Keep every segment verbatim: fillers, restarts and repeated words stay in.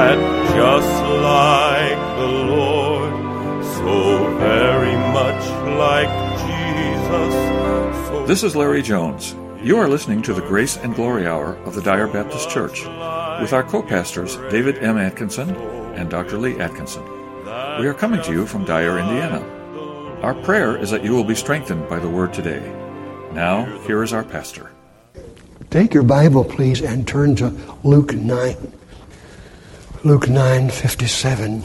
that just like the Lord, so very much like Jesus. So This is Larry Jones. You are listening to the Grace and Glory Hour of the Dyer Baptist Church with our co-pastors David M. Atkinson and Doctor Lee Atkinson. We are coming to you from Dyer, Indiana. Our prayer is that you will be strengthened by the Word today. Now, here is our pastor. Take your Bible, please, and turn to Luke nine. Luke nine fifty-seven.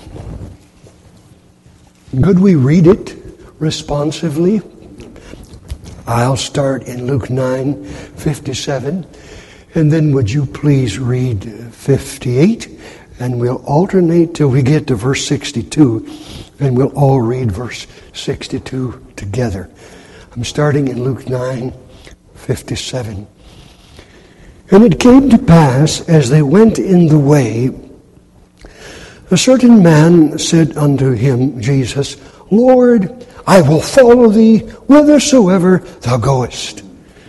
Could we read it responsively? I'll start in Luke nine fifty-seven, and then would you please read fifty-eight, and we'll alternate till we get to verse sixty-two, and we'll all read verse sixty-two together. I'm starting in Luke nine fifty-seven. And it came to pass, as they went in the way, a certain man said unto him, Jesus, Lord, I will follow thee whithersoever thou goest.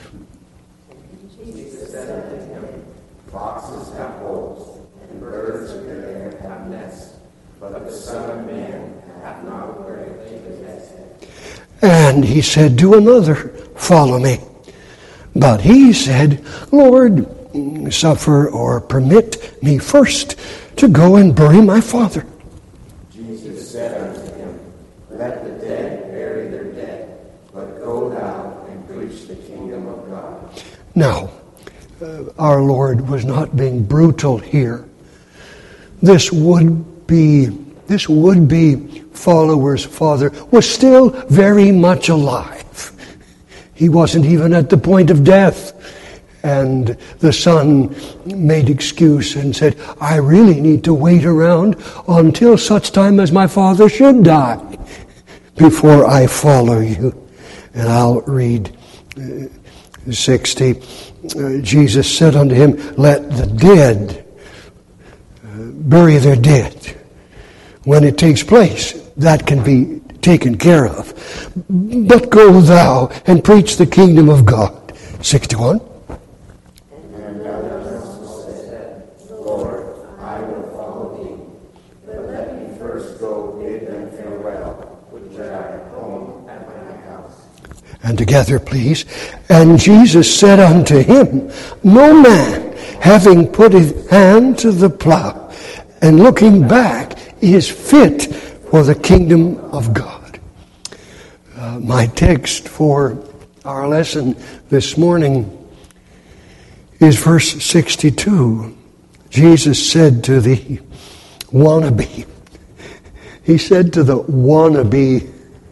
Jesus said unto him, Foxes have holes, and birds of the air have nests, but the Son of Man hath not where to lay his head. And he said to another, Follow me. But he said, Lord, suffer or permit me first to go and bury my father. Jesus said unto him, Let the dead bury their dead, but go thou and preach the kingdom of God. Now, uh, our Lord was not being brutal here. This would be, this would-be follower's father was still very much alive. He wasn't even at the point of death. And the son made excuse and said, I really need to wait around until such time as my father should die before I follow you. And I'll read uh, sixty. Uh, Jesus said unto him, Let the dead uh, bury their dead. When it takes place, that can be taken care of. But go thou and preach the kingdom of God. sixty-one. And another also said, Lord, I will follow thee, but let me first go bid them farewell, which are at home at my house. And together, please. And Jesus said unto him, No man, having put his hand to the plow, and looking back, is fit for the kingdom of God. Uh, my text for our lesson this morning is verse sixty-two. Jesus said to the wannabe, he said to the wannabe,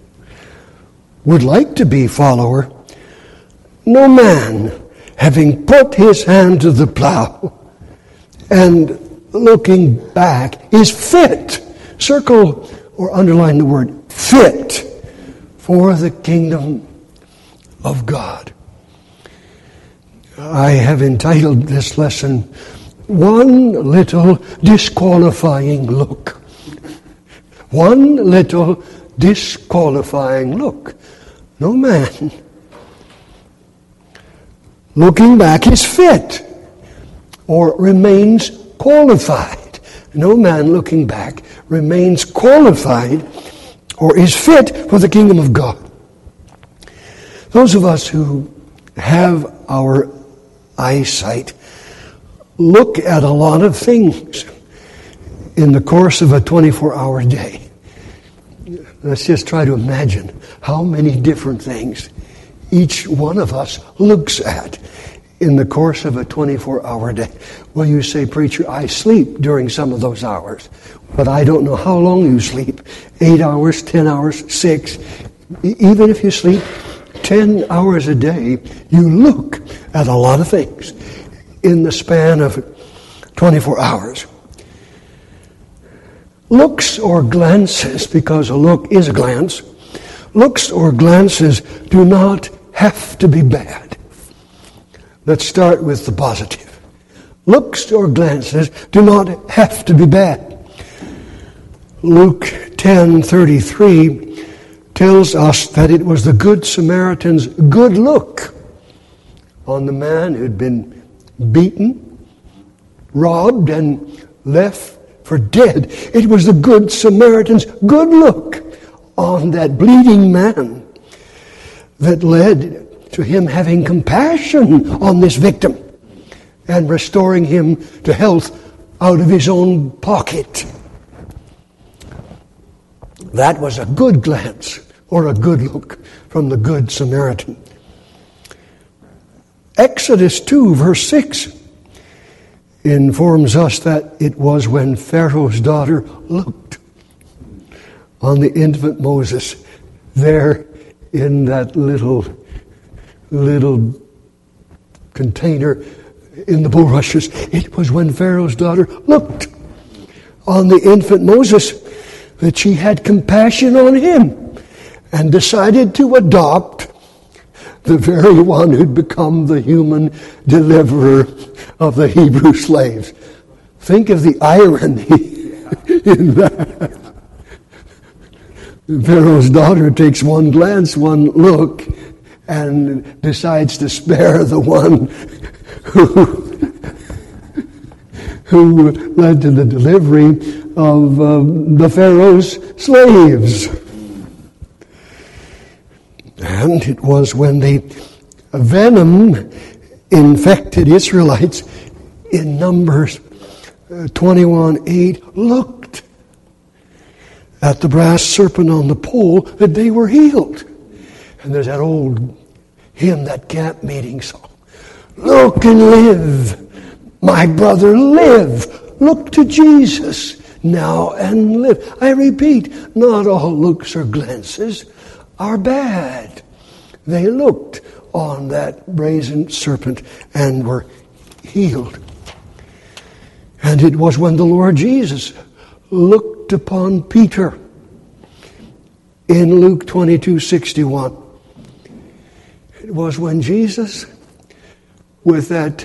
would like to be follower, no man, having put his hand to the plow and looking back, is fit. Circle or underline the word fit for the kingdom of God. I have entitled this lesson, One Little Disqualifying Look. One little disqualifying look. No man looking back is fit or remains qualified. No man looking back remains qualified or is fit for the kingdom of God. Those of us who have our eyesight look at a lot of things in the course of a twenty-four hour day. Let's just try to imagine how many different things each one of us looks at in the course of a twenty-four hour day. Well, you say, preacher, I sleep during some of those hours, but I don't know how long you sleep. Eight hours, ten hours, six. Even if you sleep ten hours a day, you look at a lot of things in the span of twenty-four hours. Looks or glances, because a look is a glance, looks or glances do not have to be bad. Let's start with the positive. Looks or glances do not have to be bad. Luke ten thirty-three tells us that it was the Good Samaritan's good look on the man who'd been beaten, robbed, and left for dead. It was the Good Samaritan's good look on that bleeding man that led to him having compassion on this victim and restoring him to health out of his own pocket. That was a good glance or a good look from the Good Samaritan. Exodus two, verse six informs us that it was when Pharaoh's daughter looked on the infant Moses there in that little, little container in the bulrushes. It was when Pharaoh's daughter looked on the infant Moses that she had compassion on him and decided to adopt the very one who'd become the human deliverer of the Hebrew slaves. Think of the irony in that. Pharaoh's daughter takes one glance, one look, and decides to spare the one who, who led to the delivery of um, the Pharaoh's slaves. And it was when the venom infected Israelites in Numbers twenty-one eight looked at the brass serpent on the pole that they were healed. And there's that old hymn, that camp meeting song. Look and live, my brother, live. Look to Jesus now and live. I repeat, not all looks or glances are bad. They looked on that brazen serpent and were healed. And it was when the Lord Jesus looked upon Peter in Luke twenty-two sixty-one. It was when Jesus, with that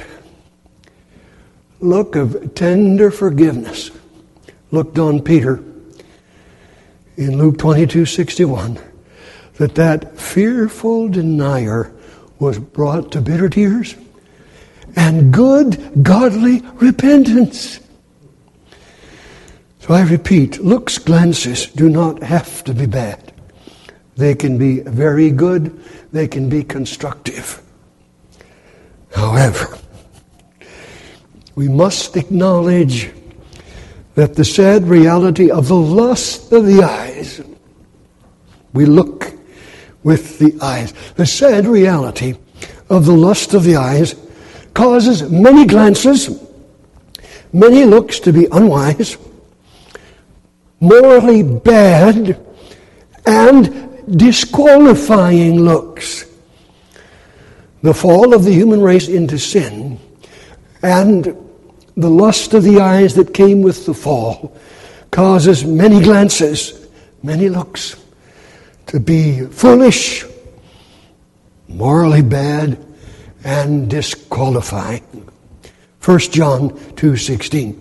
look of tender forgiveness, looked on Peter in Luke twenty-two sixty-one, that that fearful denier was brought to bitter tears and good, godly repentance. So I repeat, looks, glances do not have to be bad. They can be very good. They can be constructive. However, we must acknowledge that the sad reality of the lust of the eyes, we look with the eyes. The sad reality of the lust of the eyes causes many glances, many looks to be unwise, morally bad, and disqualifying looks. The fall of the human race into sin and the lust of the eyes that came with the fall causes many glances, many looks to be foolish, morally bad, and disqualifying. First John two sixteen.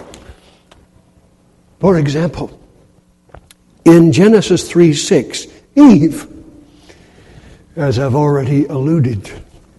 For example, in Genesis three six, Eve, as I've already alluded,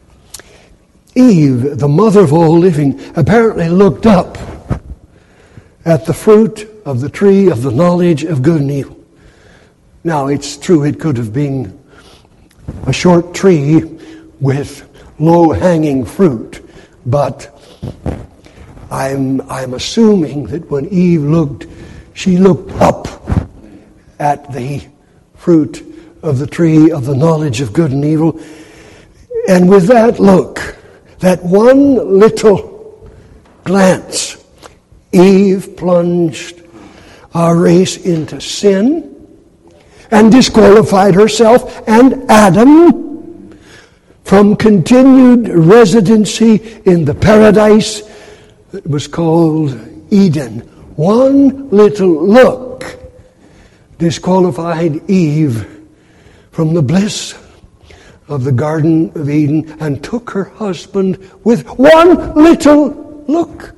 Eve, the mother of all living, apparently looked up at the fruit of the tree of the knowledge of good and evil. Now, it's true it could have been a short tree with low-hanging fruit, but I'm, I'm assuming that when Eve looked, she looked up at the fruit of the tree of the knowledge of good and evil. And with that look, that one little glance, Eve plunged our race into sin and disqualified herself and Adam from continued residency in the paradise that was called Eden. One little look disqualified Eve from the bliss of the Garden of Eden and took her husband with one little look.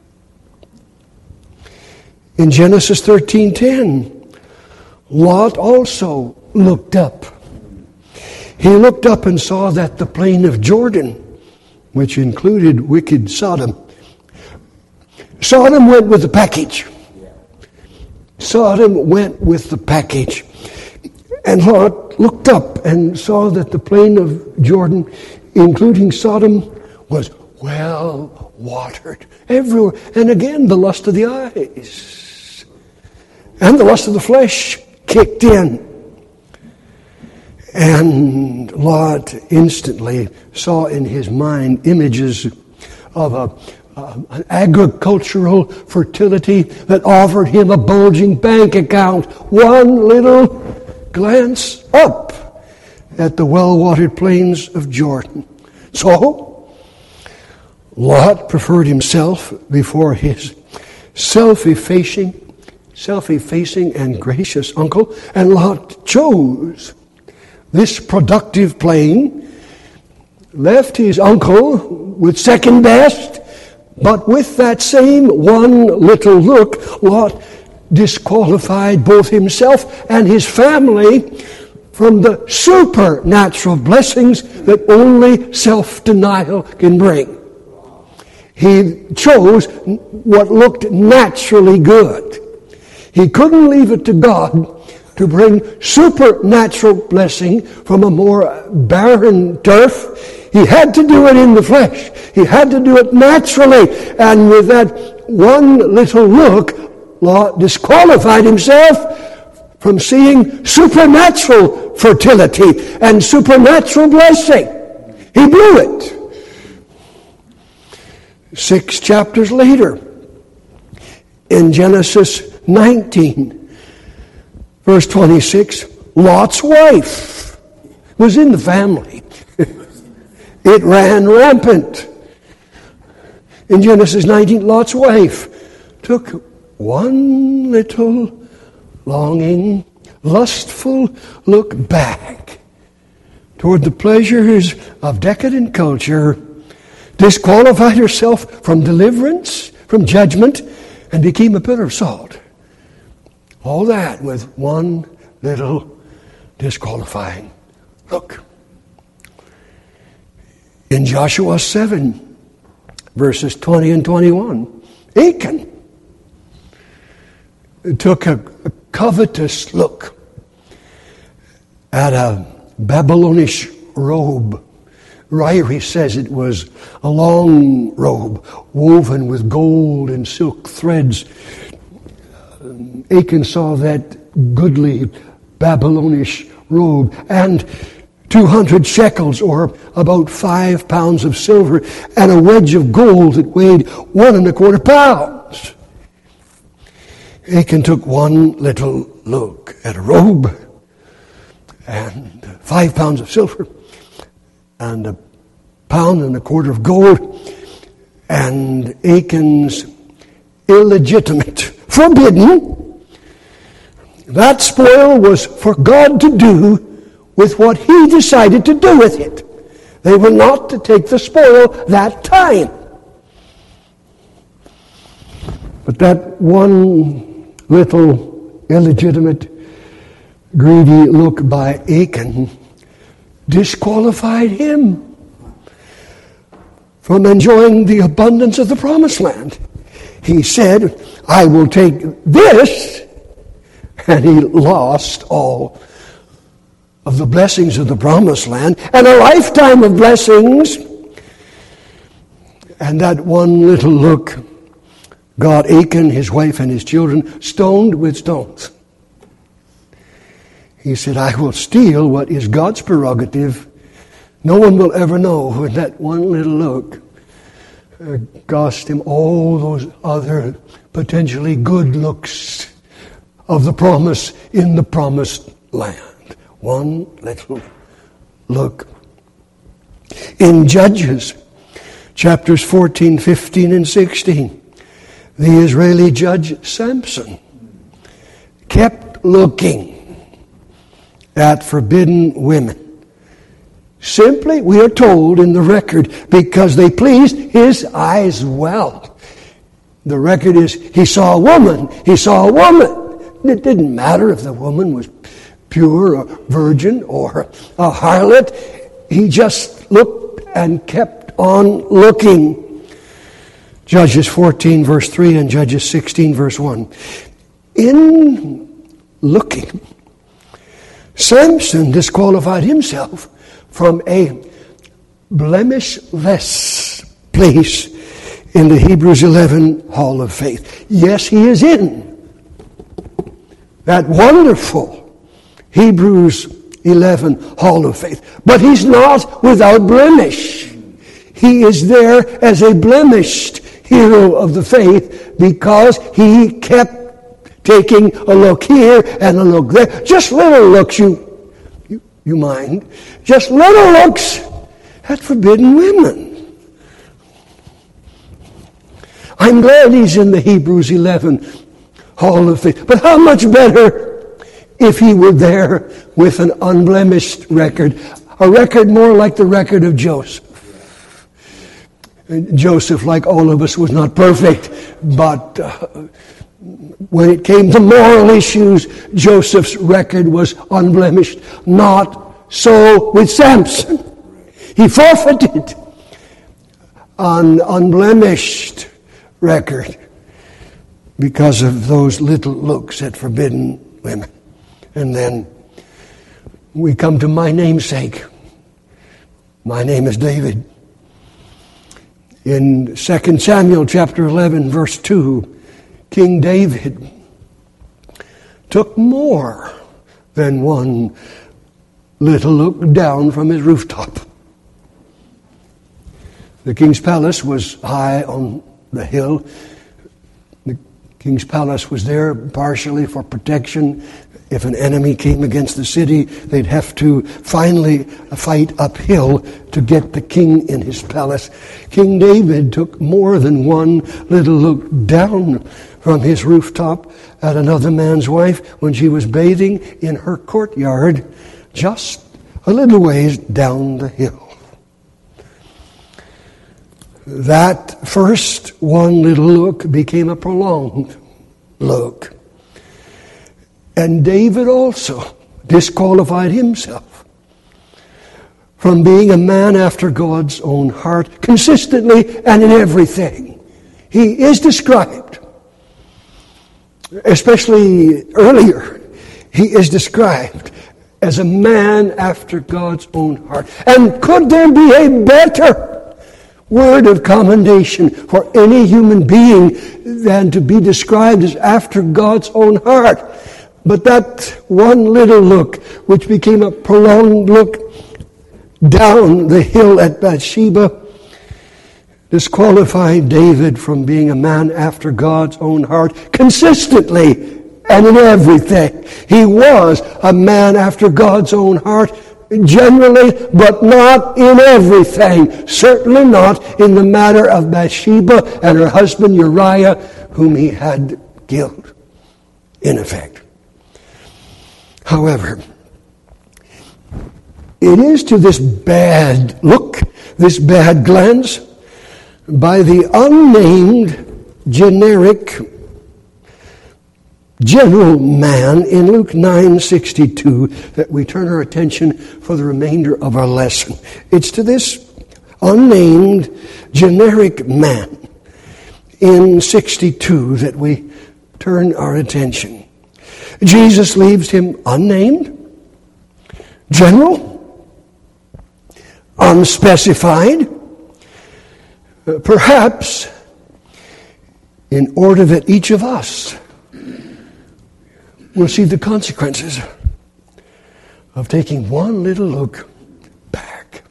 In Genesis thirteen ten, Lot also looked up. He looked up and saw that the plain of Jordan, which included wicked Sodom, Sodom went with the package. Sodom went with the package. And Lot looked up and saw that the plain of Jordan, including Sodom, was well watered everywhere. And again, the lust of the eyes and the lust of the flesh kicked in. And Lot instantly saw in his mind images of a, uh, an agricultural fertility that offered him a bulging bank account. One little glance up at the well-watered plains of Jordan. So, Lot preferred himself before his self-effacing, self-effacing and gracious uncle, and Lot chose this productive plain, left his uncle with second best, but with that same one little look, Lot disqualified both himself and his family from the supernatural blessings that only self-denial can bring. He chose what looked naturally good. He couldn't leave it to God to bring supernatural blessing from a more barren turf. He had to do it in the flesh. He had to do it naturally. And with that one little look, Lot disqualified himself from seeing supernatural fertility and supernatural blessing. He blew it. Six chapters later, in Genesis nineteen, verse twenty-six, Lot's wife was in the family. It ran rampant. In Genesis nineteen, Lot's wife took one little longing, lustful look back toward the pleasures of decadent culture, disqualified herself from deliverance, from judgment, and became a pillar of salt. All that with one little disqualifying look. In Joshua seven, verses twenty and twenty-one, Achan took a, a covetous look at a Babylonish robe. Ryrie says it was a long robe woven with gold and silk threads. Achan saw that goodly Babylonish robe and two hundred shekels, or about five pounds of silver, and a wedge of gold that weighed one and a quarter pounds. Achan took one little look at a robe and five pounds of silver and a pound and a quarter of gold, and Achan's illegitimate, forbidden, that spoil was for God to do with what he decided to do with it. They were not to take the spoil that time. But that one little illegitimate, greedy look by Achan disqualified him from enjoying the abundance of the promised land. He said, I will take this, and he lost all of the blessings of the promised land and a lifetime of blessings. And that one little look got Achan, his wife, and his children stoned with stones. He said, I will steal what is God's prerogative. No one will ever know. When that one little look uh, cost him all those other potentially good looks of the promise in the promised land. One little look. In Judges, chapters fourteen, fifteen, and sixteen, the Israeli judge Samson kept looking at forbidden women. Simply, we are told in the record, because they pleased his eyes well. The record is, he saw a woman. He saw a woman. It didn't matter if the woman was pure or virgin or a harlot. He just looked and kept on looking. Judges fourteen, verse three, and Judges sixteen, verse one. in looking, Samson disqualified himself from a blemishless place in the Hebrews eleven Hall of Faith. Yes, he is in that wonderful Hebrews eleven Hall of Faith. But he's not without blemish. He is there as a blemished hero of the faith because he kept taking a look here and a look there. Just little looks, you, you, you mind. Just little looks at forbidden women. I'm glad he's in the Hebrews eleven Hall of Faith. But how much better if he were there with an unblemished record, a record more like the record of Joseph. Joseph, like all of us, was not perfect, but uh, when it came to moral issues, Joseph's record was unblemished. Not so with Samson. He forfeited an unblemished record because of those little looks at forbidden women. And then we come to my namesake. My name is David. In Second Samuel chapter eleven, verse two, King David took more than one little look down from his rooftop. The king's palace was high on the hill. The king's palace was there partially for protection. If an enemy came against the city, they'd have to finally fight uphill to get the king in his palace. King David took more than one little look down from his rooftop at another man's wife when she was bathing in her courtyard just a little ways down the hill. That first one little look became a prolonged look. And David also disqualified himself from being a man after God's own heart, consistently and in everything. He is described, especially earlier, he is described as a man after God's own heart. And could there be a better word of commendation for any human being than to be described as after God's own heart? But that one little look, which became a prolonged look down the hill at Bathsheba, disqualified David from being a man after God's own heart consistently and in everything. He was a man after God's own heart generally, but not in everything. Certainly not in the matter of Bathsheba and her husband Uriah, whom he had killed, in effect. However, it is to this bad look, this bad glance, by the unnamed generic general man in Luke nine sixty-two that we turn our attention for the remainder of our lesson. It's to this unnamed generic man in sixty-two that we turn our attention. Jesus leaves him unnamed, general, unspecified, uh, perhaps in order that each of us will see the consequences of taking one little look back.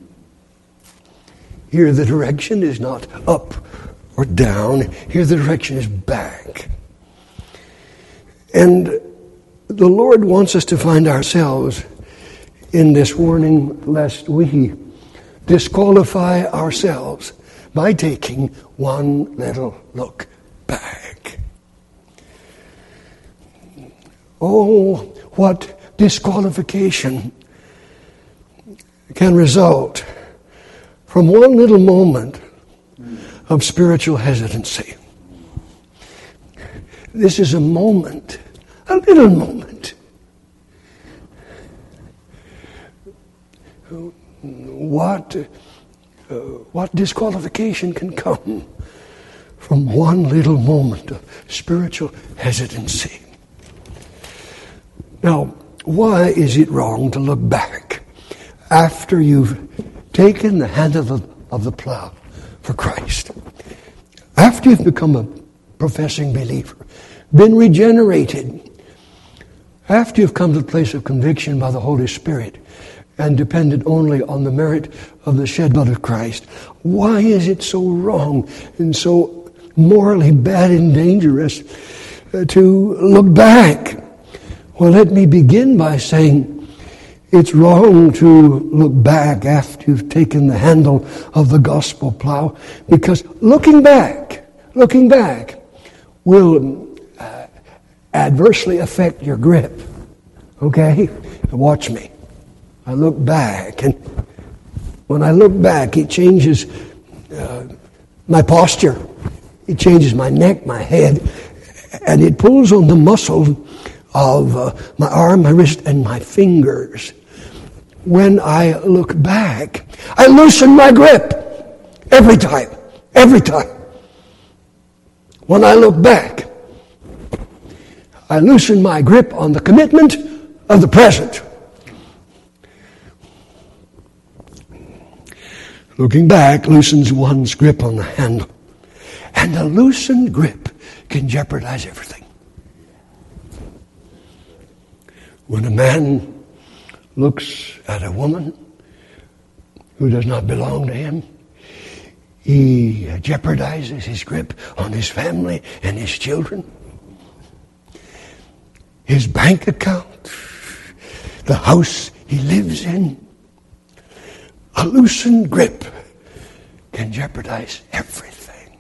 Here the direction is not up or down. Here the direction is back. And the Lord wants us to find ourselves in this warning lest we disqualify ourselves by taking one little look back. Oh, what disqualification can result from one little moment of spiritual hesitancy. This is a moment, a little moment. What, uh, what disqualification can come from one little moment of spiritual hesitancy. Now, why is it wrong to look back after you've taken the hand of the, of the plow for Christ? After you've become a professing believer, been regenerated, after you've come to the place of conviction by the Holy Spirit and depended only on the merit of the shed blood of Christ, why is it so wrong and so morally bad and dangerous uh, to look back? Well, let me begin by saying it's wrong to look back after you've taken the handle of the gospel plow, because looking back, looking back will uh, adversely affect your grip. Okay? Watch me. I look back, and when I look back, it changes uh, my posture. It changes my neck, my head, and it pulls on the muscle of uh, my arm, my wrist, and my fingers. When I look back, I loosen my grip every time, every time. When I look back, I loosen my grip on the commitment of the present. Looking back loosens one's grip on the handle. And a loosened grip can jeopardize everything. When a man looks at a woman who does not belong to him, he jeopardizes his grip on his family and his children, his bank account, the house he lives in. A loosened grip can jeopardize everything.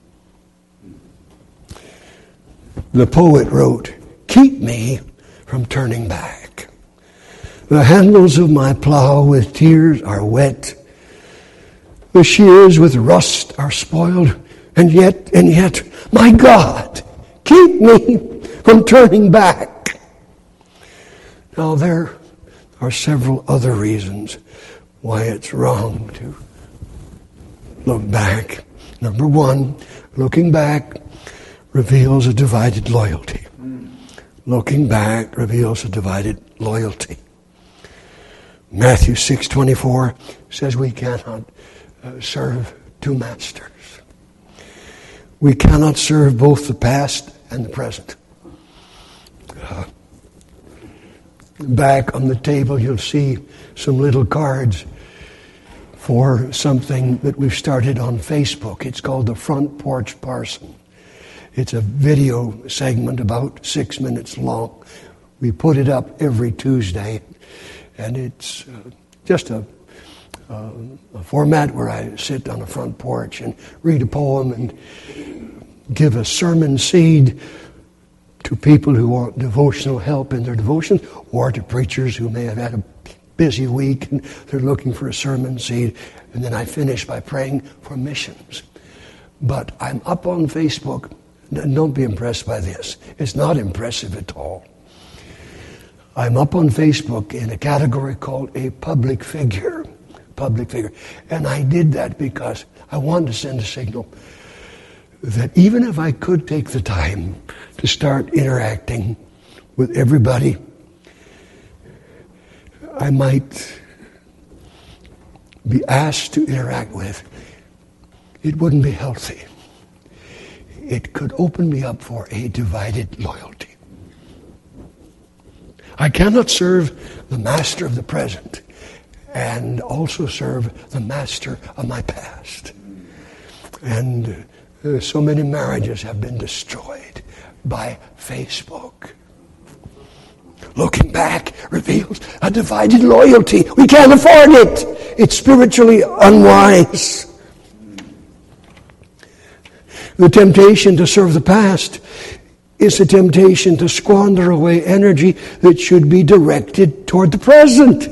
The poet wrote, "Keep me from turning back. The handles of my plow with tears are wet. The shears with rust are spoiled. And yet, and yet, my God, keep me from turning back." Now, there are several other reasons why it's wrong to look back. Number one, looking back reveals a divided loyalty. Looking back reveals a divided loyalty. Matthew six twenty-four says we cannot uh, serve two masters. We cannot serve both the past and the present. Uh, back on the table you'll see some little cards for something that we've started on Facebook. It's called the Front Porch Parson. It's a video segment about six minutes long. We put it up every Tuesday, and it's uh, just a, uh, a format where I sit on a front porch and read a poem and give a sermon seed to people who want devotional help in their devotions, or to preachers who may have had a busy week and they're looking for a sermon seed. And then I finish by praying for missions. But I'm up on Facebook. Don't be impressed by this. It's not impressive at all. I'm up on Facebook in a category called a public figure. Public figure. And I did that because I wanted to send a signal that even if I could take the time to start interacting with everybody, I might be asked to interact with, it wouldn't be healthy. It could open me up for a divided loyalty. I cannot serve the master of the present and also serve the master of my past. And uh, so many marriages have been destroyed by Facebook. Looking back reveals a divided loyalty. We can't afford it. It's spiritually unwise. The temptation to serve the past is a temptation to squander away energy that should be directed toward the present.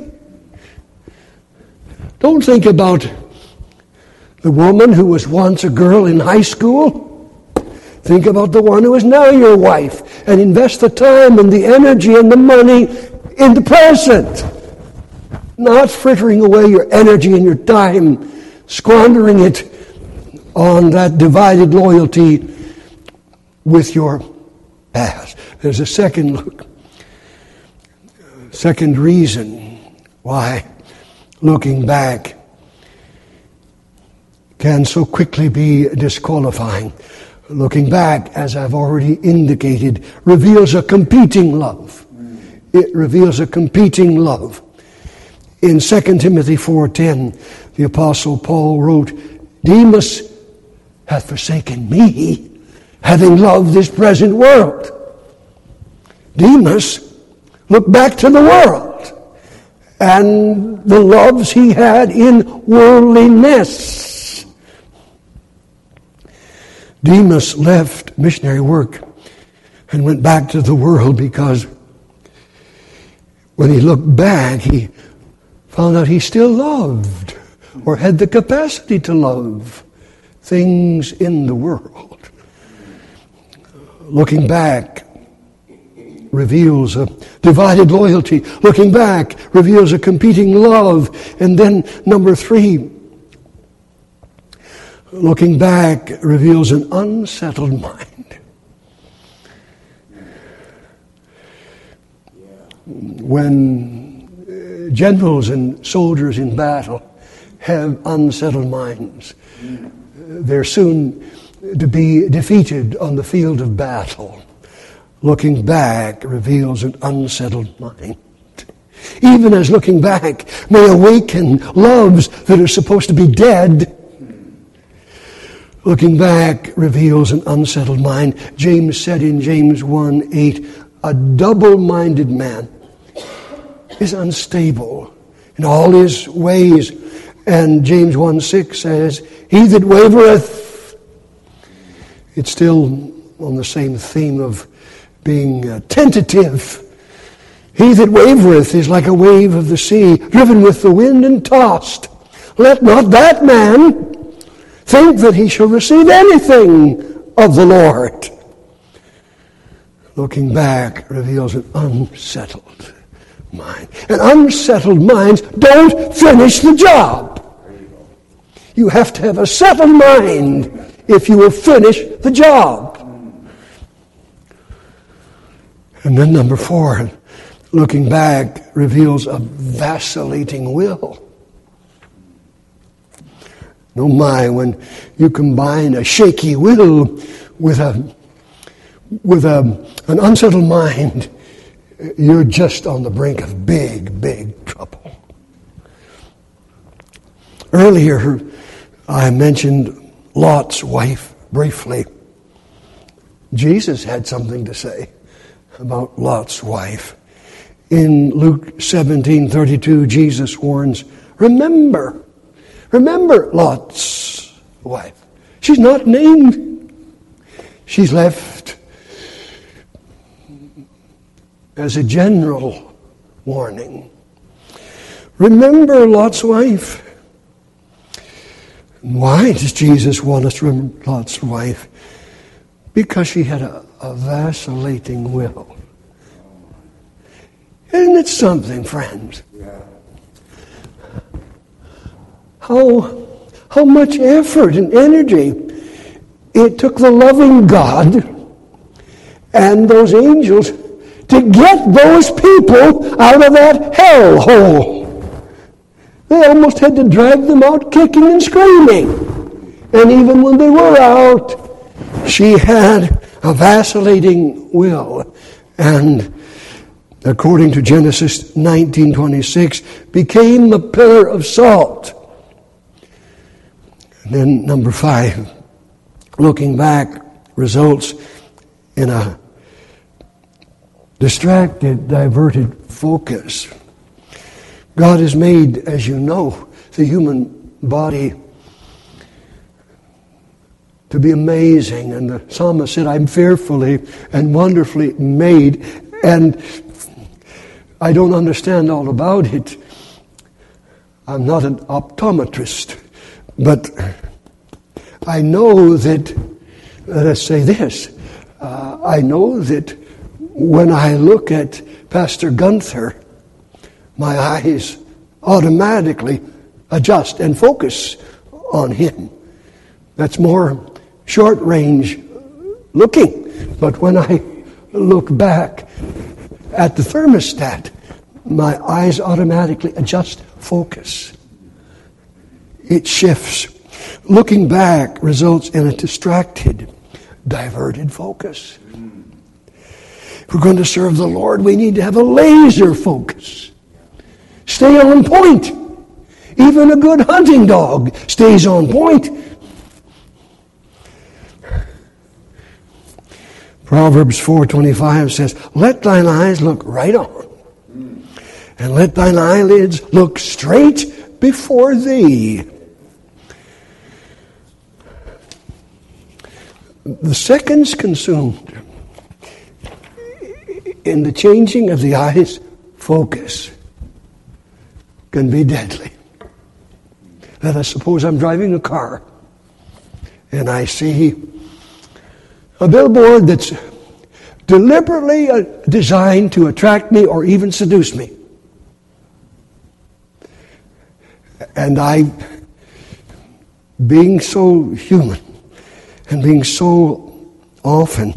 Don't think about the woman who was once a girl in high school. Think about the one who is now your wife, and invest the time and the energy and the money in the present. Not frittering away your energy and your time, squandering it on that divided loyalty with your past. There's a second look, second reason why looking back can so quickly be disqualifying. Looking back, as I've already indicated, reveals a competing love. It reveals a competing love. In Second Timothy four ten, the Apostle Paul wrote, Demas hath forsaken me, having loved this present world. Demas looked back to the world and the loves he had in worldliness. Demas left missionary work and went back to the world because when he looked back, he found out he still loved or had the capacity to love things in the world. Looking back reveals a divided loyalty. Looking back reveals a competing love. And then number three, looking back reveals an unsettled mind. When generals and soldiers in battle have unsettled minds, they're soon to be defeated on the field of battle. Looking back reveals an unsettled mind. Even as looking back may awaken loves that are supposed to be dead, looking back reveals an unsettled mind. James said in James one eight, a double-minded man is unstable in all his ways. And James one six says, he that wavereth. It's still on the same theme of being uh, tentative. He that wavereth is like a wave of the sea, driven with the wind and tossed. Let not that man think that he shall receive anything of the Lord. Looking back reveals an unsettled mind. And unsettled minds don't finish the job. You have to have a settled mind if you will finish the job. And then number four, looking back reveals a vacillating will. Oh my, when you combine a shaky will with a with a an unsettled mind, you're just on the brink of big, big trouble. Earlier, I mentioned Lot's wife briefly. Jesus had something to say about Lot's wife. In Luke seventeen thirty-two, Jesus warns, remember, remember Lot's wife. She's not named. She's left as a general warning. Remember Lot's wife. Why does Jesus want us to remember Lot's wife? Because she had a, a vacillating will. Isn't it something, friends? How, how much effort and energy it took the loving God and those angels to get those people out of that hellhole. They almost had to drag them out kicking and screaming. And even when they were out, she had a vacillating will. And according to Genesis nineteen twenty-six, became a pillar of salt. And then number five, looking back results in a distracted, diverted focus. God has made, as you know, the human body to be amazing. And the psalmist said, I'm fearfully and wonderfully made. And I don't understand all about it. I'm not an optometrist. But I know that, let us say this, uh, I know that when I look at Pastor Gunther, my eyes automatically adjust and focus on him. That's more short-range looking. But when I look back at the thermostat, my eyes automatically adjust focus. It shifts. Looking back results in a distracted, diverted focus. If we're going to serve the Lord, we need to have a laser focus. Stay on point. Even a good hunting dog stays on point. Proverbs four twenty-five says, "Let thine eyes look right on, and let thine eyelids look straight before thee." The seconds consumed in the changing of the eyes' focus can be deadly. Let us suppose I'm driving a car and I see a billboard that's deliberately uh, designed to attract me or even seduce me. And I, being so human and being so often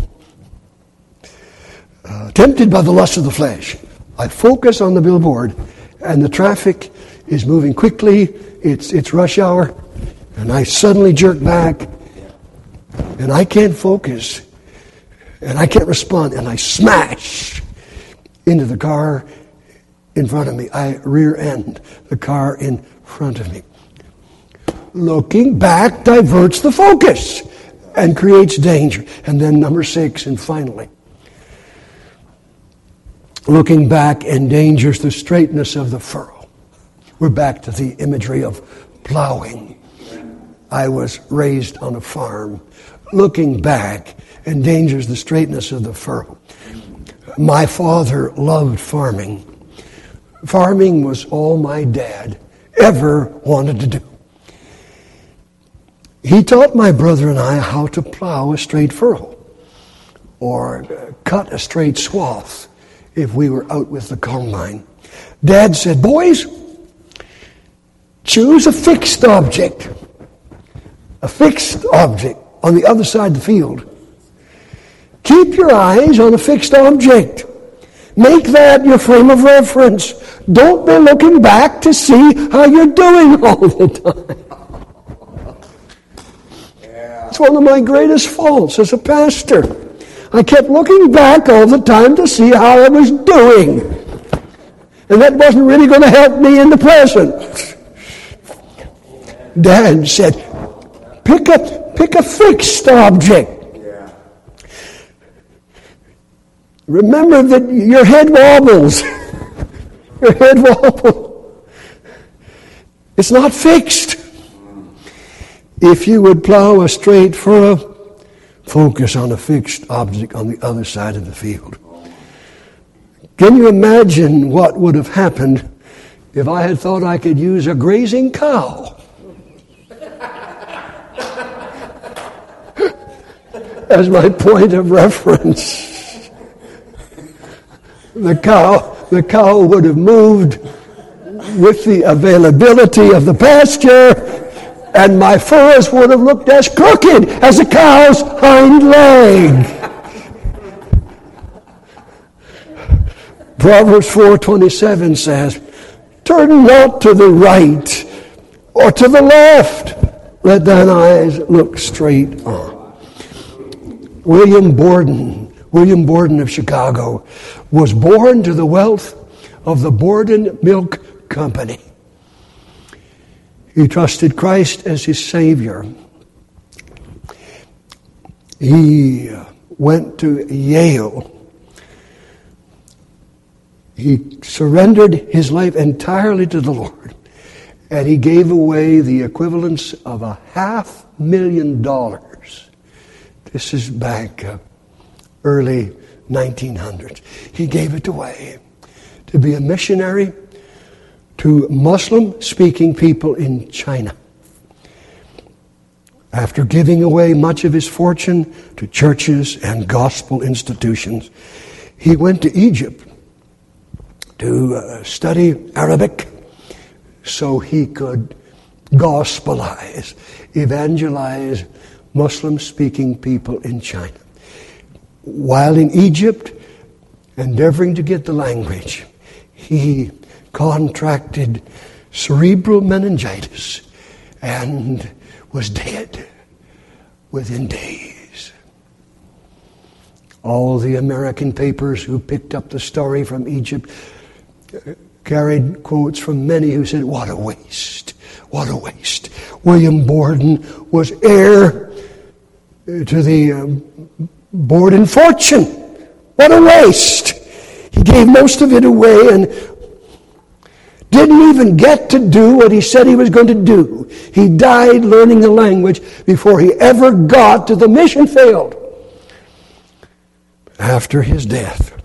uh, tempted by the lust of the flesh, I focus on the billboard and the traffic is moving quickly, it's, it's rush hour, and I suddenly jerk back and I can't focus and I can't respond, and I smash into the car in front of me. I rear end the car in front of me. Looking back diverts the focus and creates danger. And then number six, and finally, looking back endangers the straightness of the furrow. We're back to the imagery of plowing. I was raised on a farm. Looking back endangers the straightness of the furrow. My father loved farming. Farming was all my dad ever wanted to do. He taught my brother and I how to plow a straight furrow or cut a straight swath if we were out with the combine. Dad said, "Boys, choose a fixed object, a fixed object on the other side of the field. Keep your eyes on a fixed object. Make that your frame of reference. Don't be looking back to see how you're doing all the time." Yeah. It's one of my greatest faults as a pastor. I kept looking back all the time to see how I was doing. And that wasn't really going to help me in the present. Dad said, pick a, pick a fixed object. Remember that your head wobbles. Your head wobbles. It's not fixed. If you would plow a straight furrow, focus on a fixed object on the other side of the field. Can you imagine what would have happened if I had thought I could use a grazing cow as my point of reference? The cow, the cow would have moved with the availability of the pasture, and my furrows would have looked as crooked as a cow's hind leg. Proverbs four twenty-seven says, "Turn not to the right or to the left. Let thine eyes look straight on." William Borden, William Borden of Chicago, was born to the wealth of the Borden Milk Company. He trusted Christ as his Savior. He went to Yale. He surrendered his life entirely to the Lord, and he gave away the equivalence of a half million dollars. This is back uh, early nineteen hundreds. He gave it away to be a missionary to Muslim-speaking people in China. After giving away much of his fortune to churches and gospel institutions, he went to Egypt to uh, study Arabic so he could gospelize evangelize Muslim-speaking people in China. While in Egypt, endeavoring to get the language, he contracted cerebral meningitis and was dead within days. All the American papers who picked up the story from Egypt carried quotes from many who said, what a waste, what a waste. William Borden was heir to the um, Borden fortune. What a waste. He gave most of it away and didn't even get to do what he said he was going to do. He died learning the language before he ever got to the mission field. After his death,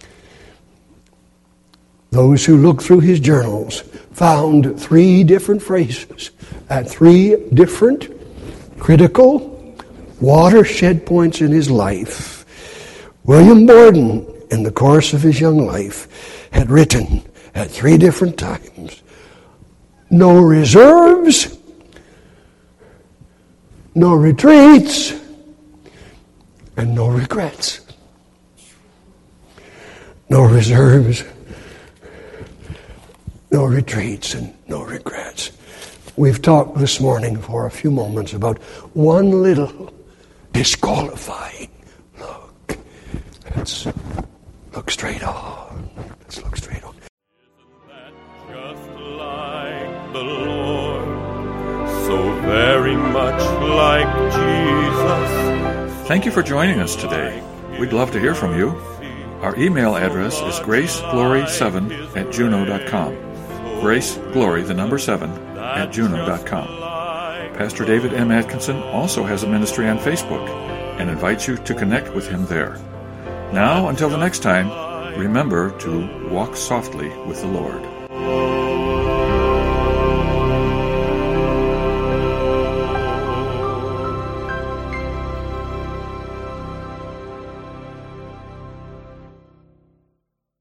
those who looked through his journals found three different phrases at three different critical watershed points in his life. William Borden, in the course of his young life, had written at three different times, no reserves, no retreats, and no regrets. No reserves, no retreats, and no regrets. We've talked this morning for a few moments about one little disqualifying look. Let's look straight on. Let's look straight on. Isn't that just like the Lord? So very much like Jesus. Thank you for joining us today. We'd love to hear from you. Our email address is grace glory seven at juno dot com. Grace Glory, the number seven, at juno dot com. Pastor David M. Atkinson also has a ministry on Facebook and invites you to connect with him there. Now, until the next time, remember to walk softly with the Lord.